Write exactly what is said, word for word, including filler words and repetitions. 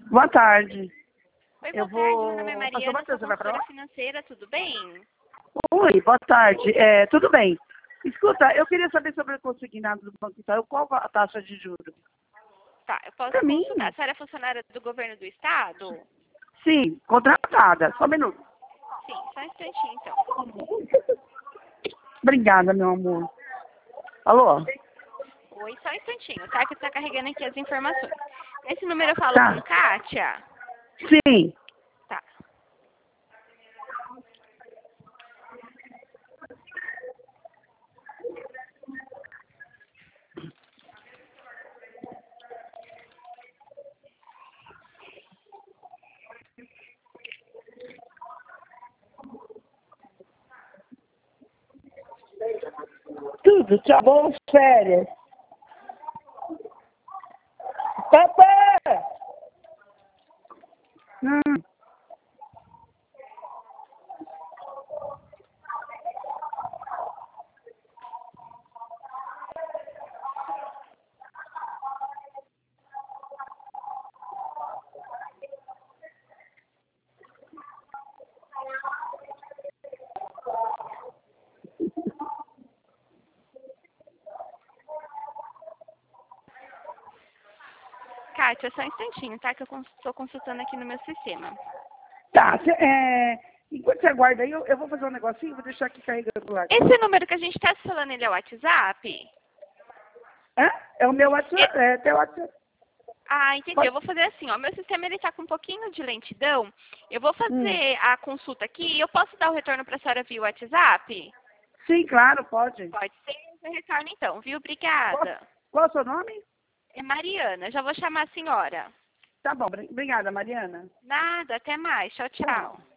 Boa tarde. Oi, Eu boa tarde. vou... Meu nome é Pastor Mariana, Matheus, sou você vai pra lá? consultora financeira, tudo bem? Oi, boa tarde. É, tudo bem. Escuta, eu queria saber sobre o consignado do Banco Itaú. Qual a taxa de juros? Tá, eu posso Para mim? consultar. A senhora é funcionária do governo do estado? Sim, contratada. Só um minuto. Sim, só um instantinho então. Obrigada, meu amor. Alô? Oi, só um instantinho, tá? Que tá carregando aqui as informações. Esse número eu falo Tá. com Kátia? Sim. Tá. Tudo, tchau. Boas férias. Papai! Hum. Kátia, só um instantinho, tá? Que eu estou consultando aqui no meu sistema. Tá, cê, é... enquanto você aguarda aí, eu, eu vou fazer um negocinho, vou deixar aqui carregando lá. Esse número que a gente tá falando, ele é o WhatsApp? Hã? É o meu E- WhatsApp, é teu WhatsApp. Ah, entendi. Pode... Eu vou fazer assim, ó. Meu sistema ele tá com um pouquinho de lentidão. Eu vou Hum. fazer a consulta aqui e eu posso dar o retorno para a senhora via WhatsApp? Sim, claro, pode. Pode ser. Eu retorno então, viu? Qual, Obrigada. qual é o seu nome? É Mariana. Já vou chamar a senhora. Tá bom, obrigada, Mariana. Nada, até mais. Tchau, tchau. Tchau.